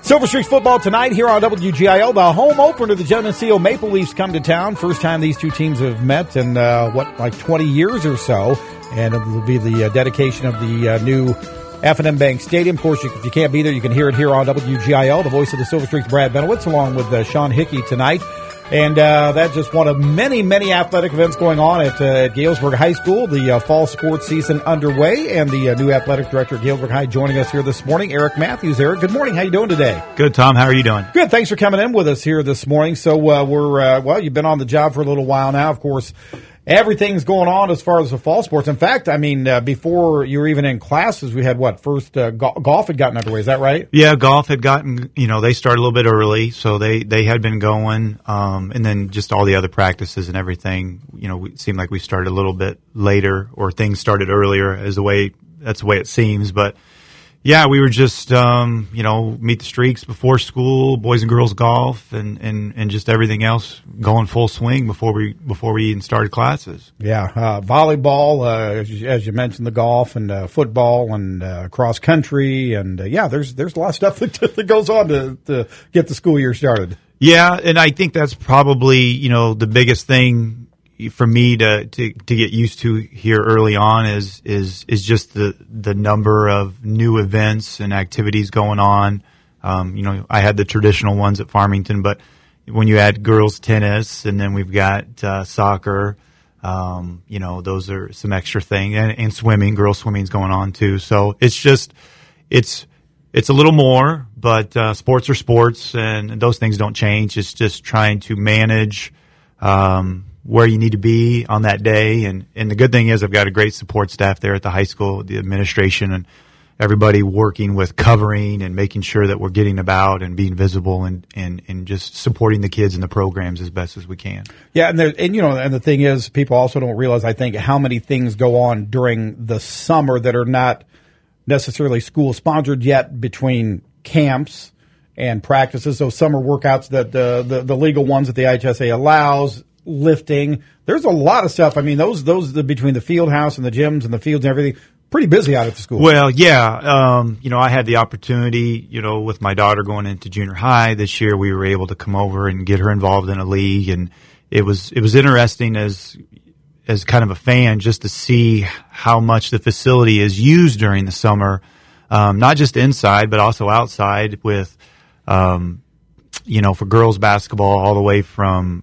Silver Streaks football tonight here on WGIL. The home opener, the Geneseo Maple Leafs come to town. First time these two teams have met in, 20 years or so. And it will be the dedication of the new F&M Bank Stadium. Of course, if you can't be there, you can hear it here on WGIL. The voice of the Silver Streaks, Brad Benowitz, along with Sean Hickey tonight. And that's just one of many, many athletic events going on at Galesburg High School. The fall sports season underway, and the new athletic director at Galesburg High joining us here this morning, Eric Matthews. Eric, good morning. How you doing today? Good, Tom. How are you doing? Good. Thanks for coming in with us here this morning. So you've been on the job for a little while now. Of course, everything's going on as far as the fall sports. In fact, before you were even in classes, we had golf had gotten underway. Is that right? Yeah, golf had gotten, they started a little bit early, so they had been going, and then just all the other practices and everything, it seemed like we started a little bit later, or things started earlier that's the way it seems, but yeah, we were just, meet the streaks before school, boys and girls golf, and just everything else going full swing before we even started classes. Yeah, volleyball, as you mentioned, the golf and football and cross country, and there's a lot of stuff that goes on to get the school year started. Yeah, and I think that's probably the biggest thing for me to get used to here early on is just the number of new events and activities going on. I had the traditional ones at Farmington, but when you add girls tennis, and then we've got soccer, those are some extra things, and swimming, girls swimming's going on too. So it's a little more, but sports are sports, and those things don't change. It's just trying to manage where you need to be on that day. And the good thing is I've got a great support staff there at the high school, the administration, and everybody working with covering and making sure that we're getting about and being visible and just supporting the kids and the programs as best as we can. Yeah, and the thing is, people also don't realize, I think, how many things go on during the summer that are not necessarily school sponsored yet, between camps and practices, those summer workouts that the legal ones that the IHSA allows, lifting. There's a lot of stuff. Those between the field house and the gyms and the fields and everything, pretty busy out at the school. Well, yeah. I had the opportunity, with my daughter going into junior high this year, we were able to come over and get her involved in a league, and it was interesting as kind of a fan just to see how much the facility is used during the summer, not just inside but also outside with, for girls basketball all the way from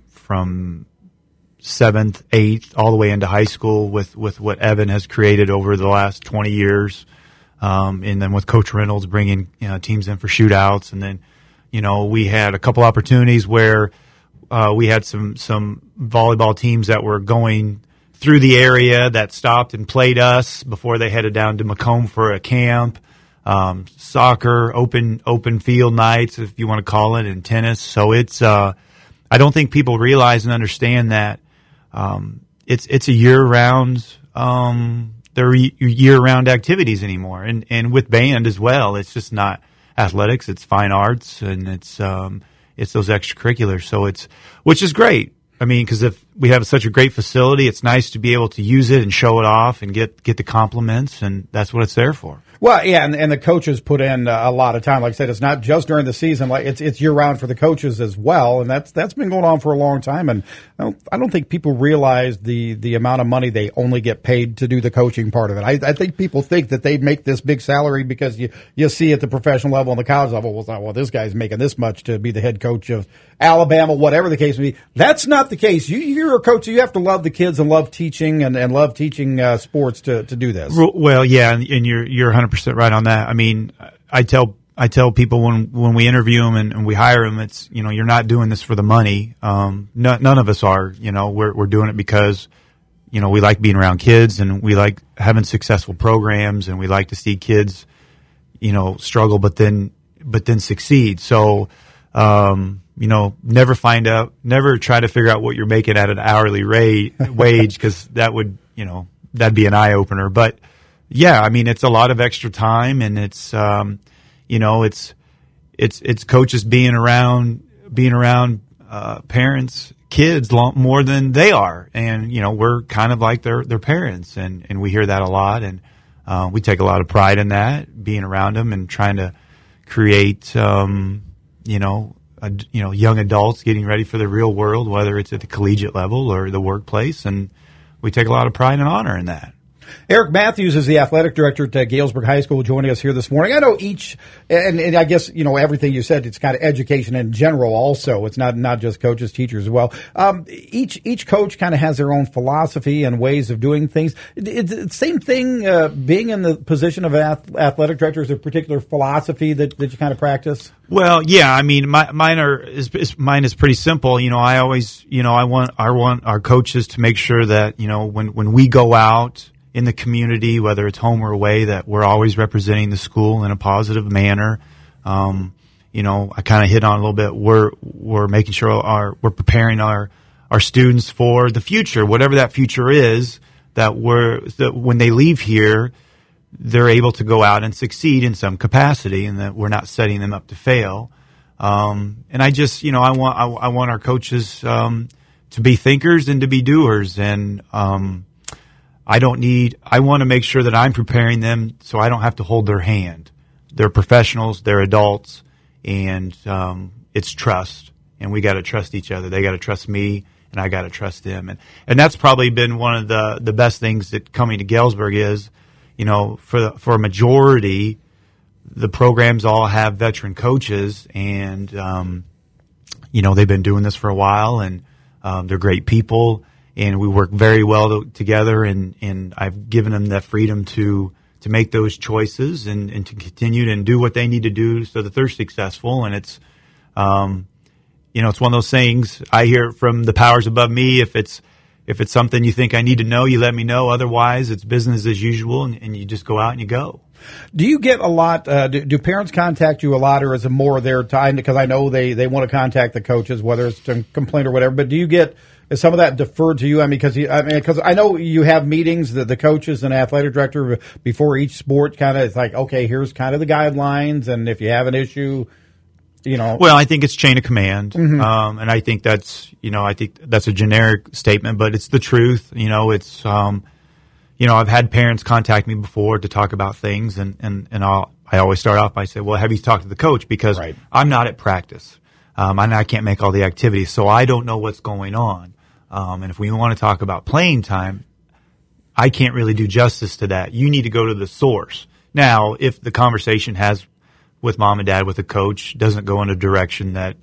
7th, 8th, all the way into high school with what Evan has created over the last 20 years. And then with Coach Reynolds bringing teams in for shootouts. And then, we had a couple opportunities where we had some volleyball teams that were going through the area that stopped and played us before they headed down to Macomb for a camp. Soccer, open field nights, if you want to call it, and tennis. So it's I don't think people realize and understand that it's a year-round they're year-round activities anymore, and with band as well. It's just not athletics; it's fine arts, and it's those extracurriculars. So which is great. Because if we have such a great facility, it's nice to be able to use it and show it off and get the compliments, and that's what it's there for. Well, yeah, and the coaches put in a lot of time. Like I said, it's not just during the season; it's year round for the coaches as well, and that's been going on for a long time. And I don't think people realize the amount of money they only get paid to do the coaching part of it. I think people think that they make this big salary because you see at the professional level and the college level, well, this guy's making this much to be the head coach of Alabama, whatever the case may be. That's not the case. You're a coach, so you have to love the kids and love teaching and love teaching sports to do this. Well, yeah, and you're 100% right on that. I tell people when we interview them and we hire them, it's you're not doing this for the money. None of us are. We're doing it because we like being around kids, and we like having successful programs, and we like to see kids struggle but then succeed. So never try to figure out what you're making at an hourly wage, because that would, that'd be an eye opener. But yeah, it's a lot of extra time, and it's coaches being around parents, kids more than they are. And, we're kind of like their parents, and we hear that a lot. And, we take a lot of pride in that, being around them and trying to create, young adults getting ready for the real world, whether it's at the collegiate level or the workplace. And we take a lot of pride and honor in that. Eric Matthews is the athletic director at Galesburg High School, joining us here this morning. I know and I guess, everything you said, it's kind of education in general also. It's not just coaches, teachers as well. Each coach kind of has their own philosophy and ways of doing things. It's the same thing, being in the position of athletic director. Is there a particular philosophy that you kind of practice? Well, yeah, I mean, mine is pretty simple. I always, I want our coaches to make sure that, when we go out in the community, whether it's home or away, that we're always representing the school in a positive manner. I kind of hit on a little bit. We're making sure we're preparing our students for the future, whatever that future is, that when they leave here, they're able to go out and succeed in some capacity, and that we're not setting them up to fail. And I just, I want our coaches to be thinkers and to be doers, and I want to make sure that I'm preparing them so I don't have to hold their hand. They're professionals, they're adults, and it's trust. And we got to trust each other. They got to trust me, and I got to trust them. And that's probably been one of the best things that coming to Galesburg is, for a majority, the programs all have veteran coaches, and they've been doing this for a while, and they're great people. And we work very well together, and I've given them that freedom to make those choices and to continue and do what they need to do so that they're successful. And it's, it's one of those things I hear from the powers above me. If it's something you think I need to know, you let me know. Otherwise, it's business as usual, and you just go out and you go. Do you get a lot, do parents contact you a lot, or is it more their time? Because I know they want to contact the coaches, whether it's to complain or whatever, but is some of that deferred to you? I mean, because I know you have meetings, the coaches and athletic director before each sport, kind of, it's like, okay, here's kind of the guidelines, and if you have an issue, Well, I think it's chain of command, and I think that's a generic statement, but it's the truth. It's I've had parents contact me before to talk about things, and I always start off by saying, well, have you talked to the coach? Because right. I'm not at practice. And I can't make all the activities, so I don't know what's going on. And if we want to talk about playing time, I can't really do justice to that. You need to go to the source. Now, if the conversation with mom and dad, with the coach, doesn't go in a direction that,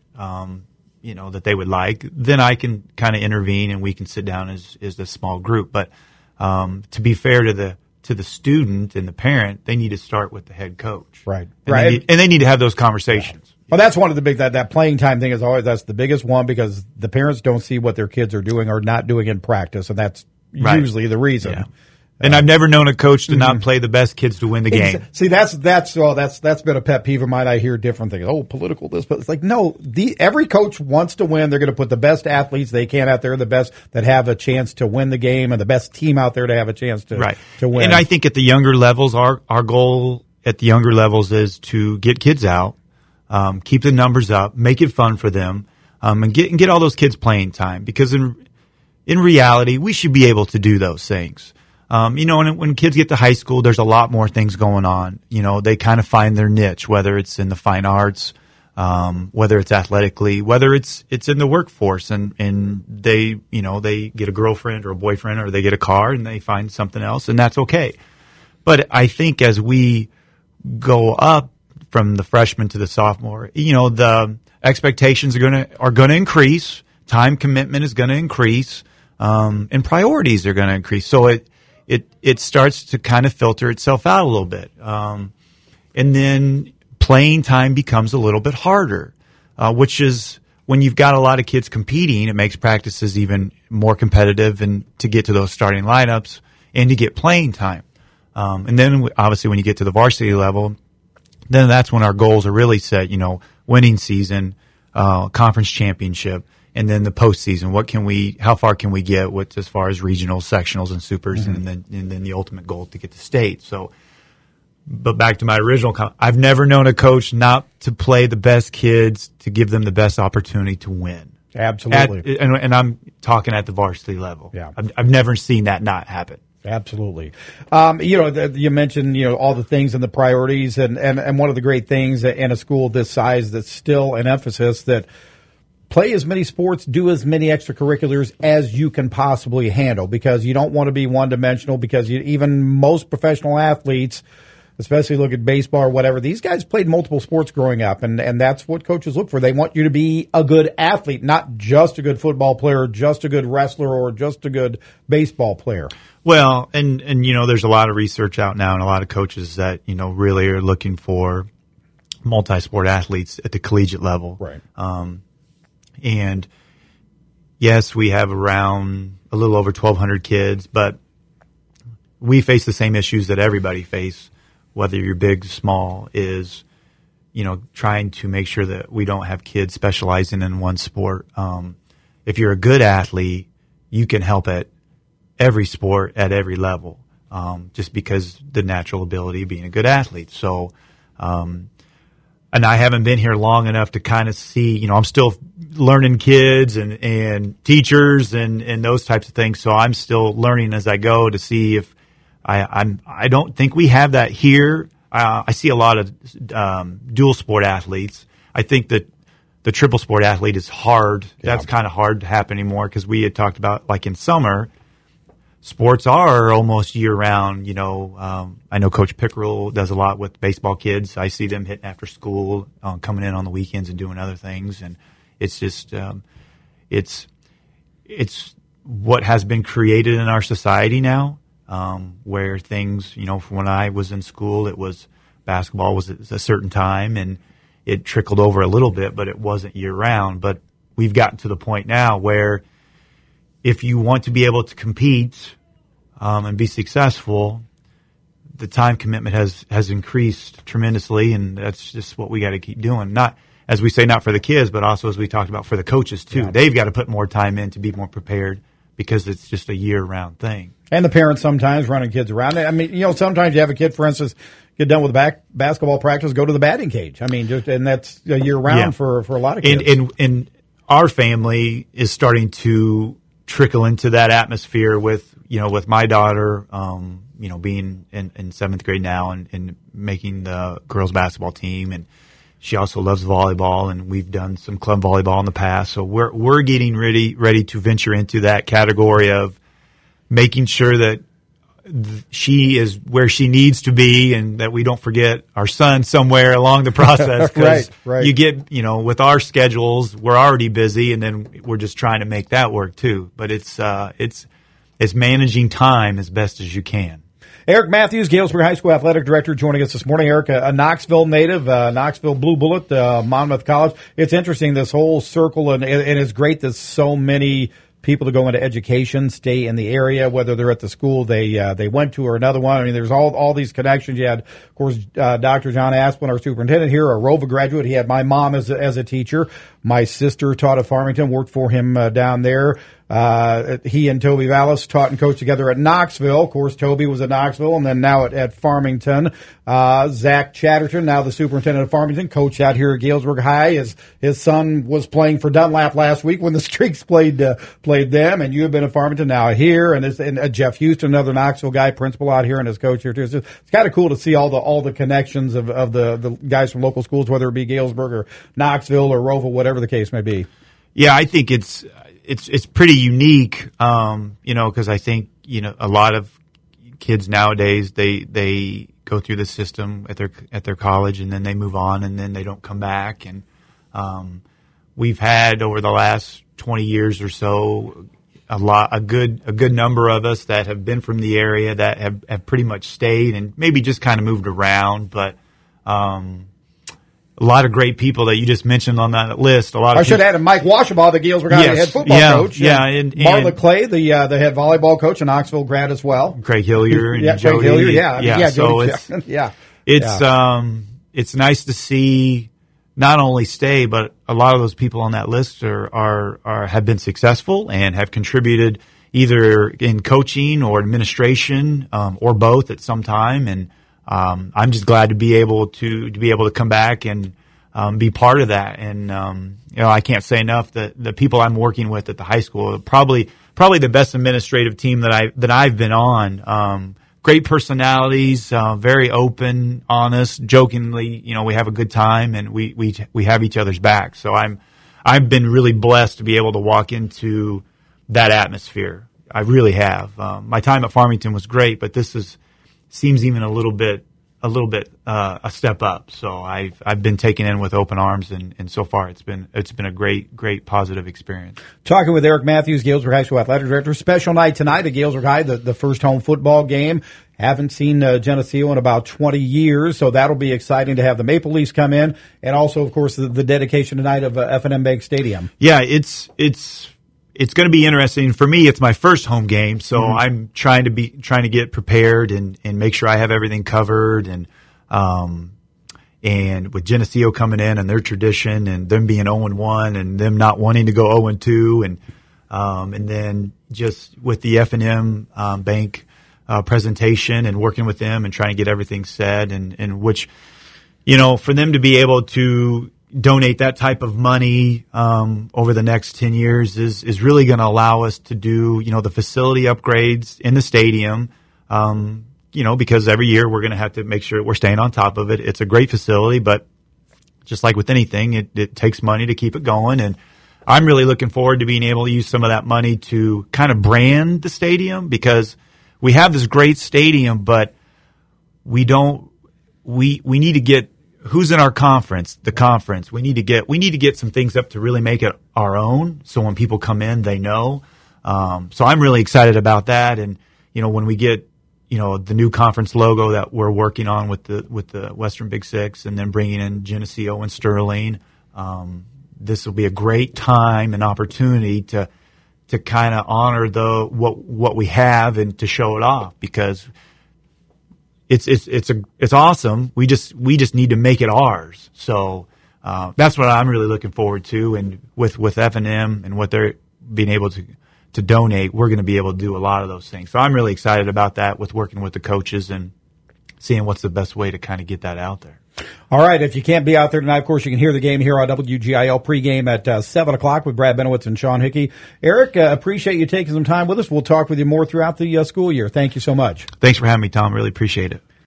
that they would like, then I can kind of intervene and we can sit down as a small group. But to be fair to the student and the parent, they need to start with the head coach. Right. And they need to have those conversations. Yeah. Well, that's one of the big, that playing time thing that's the biggest one, because the parents don't see what their kids are doing or not doing in practice, and that's usually the reason. Yeah. And I've never known a coach to not play the best kids to win the game. See, that's been a pet peeve of mine. I hear different things. Oh, political this, but it's like, no, every coach wants to win. They're going to put the best athletes they can out there, the best that have a chance to win the game, and the best team out there to have a chance to win. And I think at the younger levels, our goal at the younger levels is to get kids out, keep the numbers up, make it fun for them, and get all those kids playing time. Because in reality, we should be able to do those things. When kids get to high school, there's a lot more things going on. They kind of find their niche, whether it's in the fine arts, whether it's athletically, whether it's in the workforce, and they get a girlfriend or a boyfriend, or they get a car and they find something else, and that's okay. But I think as we go up from the freshman to the sophomore, the expectations are going to increase, time commitment is going to increase, and priorities are going to increase. So it starts to kind of filter itself out a little bit. And then playing time becomes a little bit harder, which is when you've got a lot of kids competing, it makes practices even more competitive, and to get to those starting lineups and to get playing time. And then obviously when you get to the varsity level, then that's when our goals are really set, winning season, conference championship, and then the postseason. How far can we get as far as regionals, sectionals, and supers, and then the ultimate goal to get to state. So, but back to my original comment, I've never known a coach not to play the best kids, to give them the best opportunity to win. Absolutely. And I'm talking at the varsity level. Yeah. I've never seen that not happen. Absolutely. You mentioned, all the things and the priorities and one of the great things in a school this size that's still an emphasis that play as many sports, do as many extracurriculars as you can possibly handle, because you don't want to be one-dimensional, because even most professional athletes, especially look at baseball or whatever, these guys played multiple sports growing up, and that's what coaches look for. They want you to be a good athlete, not just a good football player, just a good wrestler, or just a good baseball player. Well, and there's a lot of research out now and a lot of coaches that, really are looking for multi-sport athletes at the collegiate level. Right. And yes, we have around a little over 1,200 kids, but we face the same issues that everybody face, whether you're big, small, is, trying to make sure that we don't have kids specializing in one sport. If you're a good athlete, you can help at every sport at every level, just because the natural ability of being a good athlete. So, and I haven't been here long enough to kind of see, I'm still learning kids and teachers and those types of things. So I'm still learning as I go to see if I don't think we have that here. I see a lot of dual sport athletes. I think that the triple sport athlete is hard. Yeah. That's kind of hard to happen anymore, because we had talked about, like, in summer, sports are almost year round. I know Coach Pickerel does a lot with baseball kids. I see them hitting after school, coming in on the weekends and doing other things. And it's just, it's what has been created in our society now, where things, from when I was in school, it was basketball was at a certain time and it trickled over a little bit, but it wasn't year round. But we've gotten to the point now where if you want to be able to compete and be successful, the time commitment has increased tremendously, and that's just what we got to keep doing. Not, as we say, not for the kids, but also, as we talked about, for the coaches too. Yeah. They've got to put more time in to be more prepared, because it's just a year-round thing. And the parents sometimes running kids around. I mean, sometimes you have a kid, for instance, get done with basketball practice, go to the batting cage. I mean, and that's a year-round for a lot of kids. And our family is starting to trickle into that atmosphere with my daughter, being in seventh grade now and making the girls basketball team. And she also loves volleyball, and we've done some club volleyball in the past. So we're getting ready to venture into that category of making sure that she is where she needs to be, and that we don't forget our son somewhere along the process. Right. You get, with our schedules, we're already busy, and then we're just trying to make that work too. But it's managing time as best as you can. Eric Matthews, Galesburg High School Athletic Director, joining us this morning. Eric, a Knoxville native, Knoxville Blue Bullet, Monmouth College. It's interesting, this whole circle, and it's great that so many people to go into education stay in the area, whether they're at the school they went to or another one. I mean, there's all these connections. You had, of course, Dr. John Asplin, our superintendent here, a ROVA graduate. He had my mom as a teacher. My sister taught at Farmington, worked for him down there. He and Toby Vallis taught and coached together at Knoxville. Of course, Toby was at Knoxville, and then now at Farmington. Zach Chatterton, now the superintendent of Farmington, coached out here at Galesburg High. His son was playing for Dunlap last week when the Streaks played them, and you have been at Farmington, now here. And Jeff Houston, another Knoxville guy, principal out here, and his coach here too. So it's kind of cool to see all the connections of the guys from local schools, whether it be Galesburg or Knoxville or ROVA, whatever the case may be. Yeah, I think it's pretty unique, because I think, a lot of kids nowadays, they go through the system at their college, and then they move on, and then they don't come back. And we've had, over the last 20 years or so, a good number of us that have been from the area that have pretty much stayed and maybe just kind of moved around, but a lot of great people that you just mentioned on that list. I should add Mike Washabaugh, the Galesburg High head football coach. Yeah, and Marla Clay, the head volleyball coach, a Knoxville grad as well. Craig Hillier and Jody. Craig Hillier, yeah. So it's nice to see not only stay, but a lot of those people on that list have been successful and have contributed either in coaching or administration, or both at some time. And I'm just glad to be able to come back and be part of that. And I can't say enough that the people I'm working with at the high school, probably probably the best administrative team that I've been on. Great personalities, very open, honest, jokingly, we have a good time and we have each other's back. So I've been really blessed to be able to walk into that atmosphere. I really have. My time at Farmington was great, but this seems even a little bit a step up. So I've been taken in with open arms, and so far it's been a great positive experience. Talking with Eric Matthews, Galesburg High School Athletic Director. Special night tonight at Galesburg High, the first home football game. Haven't seen Geneseo in about 20 years, so that'll be exciting to have the Maple Leafs come in, and also, of course, the dedication tonight of F&M Bank Stadium. Yeah, it's going to be interesting. For me, it's my first home game, so I'm trying to get prepared and make sure I have everything covered. And with Geneseo coming in and their tradition and them being 0-1 and them not wanting to go 0-2 and then just with the F&M Bank presentation and working with them and trying to get everything said and which, for them to be able to donate that type of money over the next 10 years is really going to allow us to do, the facility upgrades in the stadium, because every year we're going to have to make sure we're staying on top of it. It's a great facility, but just like with anything, it takes money to keep it going. And I'm really looking forward to being able to use some of that money to kind of brand the stadium, because we have this great stadium, but we need to get who's in our conference, the conference. We need to get some things up to really make it our own. So when people come in, they know. So I'm really excited about that. And, when we get, the new conference logo that we're working on with the Western Big Six and then bringing in Geneseo and Sterling, this will be a great time and opportunity to kind of honor what we have and to show it off, because it's awesome. We just need to make it ours. So that's what I'm really looking forward to. And with F&M and what they're being able to donate, we're going to be able to do a lot of those things. So I'm really excited about that, with working with the coaches and seeing what's the best way to kind of get that out there. All right. If you can't be out there tonight, of course, you can hear the game here on WGIL pregame at 7 o'clock with Brad Benowitz and Sean Hickey. Eric, appreciate you taking some time with us. We'll talk with you more throughout the school year. Thank you so much. Thanks for having me, Tom. Really appreciate it.